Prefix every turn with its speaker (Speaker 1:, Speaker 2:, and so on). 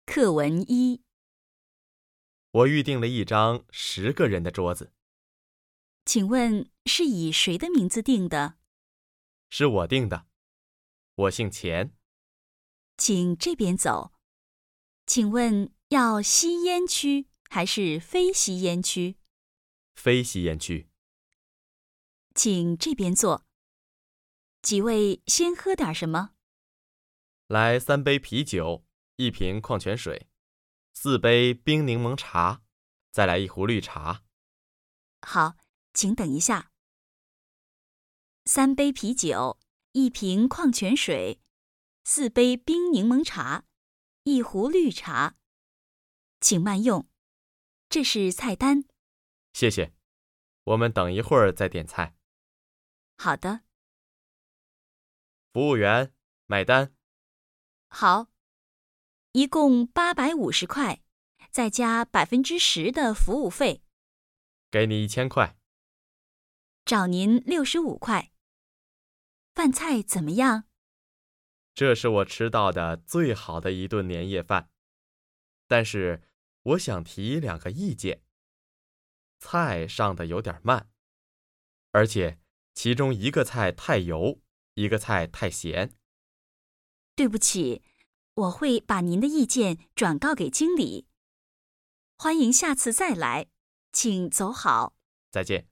Speaker 1: 课文1。
Speaker 2: 我预定了一张10个人的桌子。
Speaker 1: 请问是以谁的名字定的？
Speaker 2: 是我定的。我姓钱。
Speaker 1: 请这边走。请问要吸烟区还是非吸烟区？
Speaker 2: 非吸烟区。
Speaker 1: 请这边坐。几位先喝点什么？
Speaker 2: 来3杯啤酒，1瓶矿泉水，4杯冰柠檬茶，再来1壶绿茶。
Speaker 1: 好，请等一下。3杯啤酒，1瓶矿泉水，4杯冰柠檬茶，1壶绿茶。请慢用，这是菜单。
Speaker 2: 谢谢，我们等一会儿再点菜。
Speaker 1: 好的。
Speaker 2: 服务员，买单。
Speaker 1: 好，一共850块，再加10%的服务费。
Speaker 2: 给你1000块。
Speaker 1: 找您65块。饭菜怎么样？
Speaker 2: 这是我吃到的最好的一顿年夜饭。但是我想提2个意见。菜上的有点慢，而且其中一个菜太油，一个菜太咸。
Speaker 1: 对不起，我会把您的意见转告给经理。欢迎下次再来，请走好。
Speaker 2: 再见。